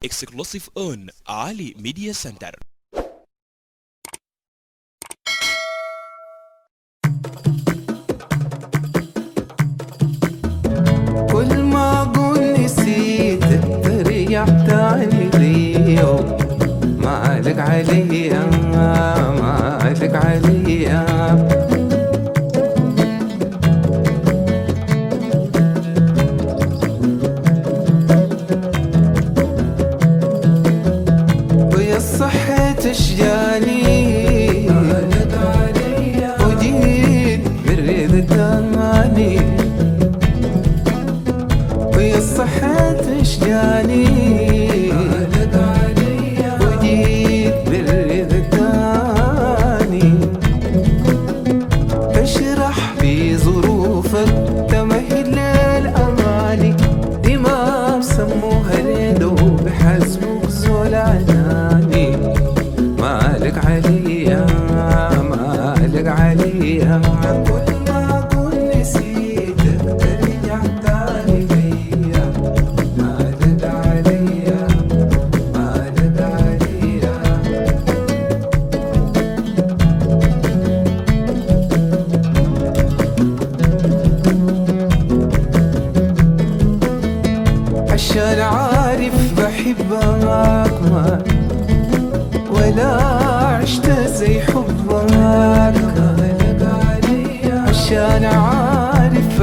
exclusive on Ali Media Center. كل ما أقول نسيتك ترجع تاني ليوم ما عليك عليا ما عليك عليا ويا الصحة تشجاني عليك عليا وجيت بالريد تاني ويا الصحة تشجاني عليك عليا وجيت بالريد تاني اشرح في ظروفك تمهد للأماني دماغ سموها اليدو بحسبك زول عناني ما عليك عليا ما عليك عليا كل ما أقول نسيتك ترجع تاني ليا ما عليك عليا ما عليك عليا عشان عارف بحبك ما ولا عشت زي حبك عشان عارف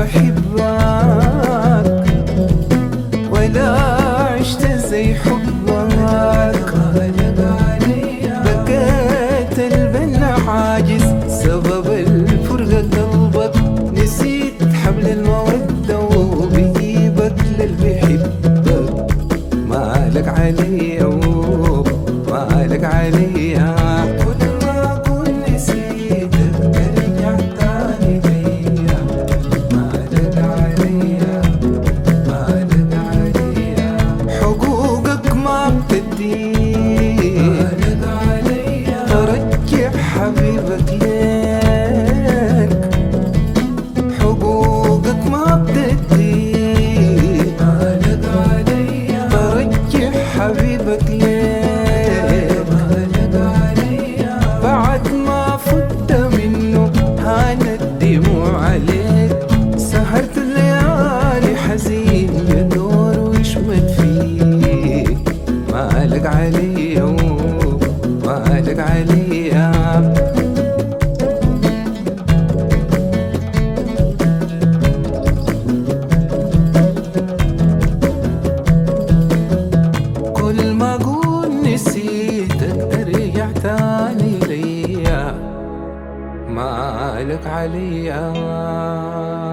بحبك ولا عشت زي حبك بكيت البن عاجز سبب الفرقة قلبك نسيت حبل المودة وبجيبك للي بيحبك ما عليك عليا ما عليك عليا كل ما أقول نسيتك ترجع تاني ليا ما عليك عليا ما عليك عليا حقوقك ما بتدي ما عليك عليا ترجع حبيبك ليك حقوقك ما بتدي ما عليك عليا ترجع حبيبك ليك بعد ما فت منه هانت الدموع عليك سهرت الليالي حزين يدور ويشمت فيك ما عليك عليا ما عليك عليا كل ما أقول نسيتك ترجع تاني ليا ما عليك عليا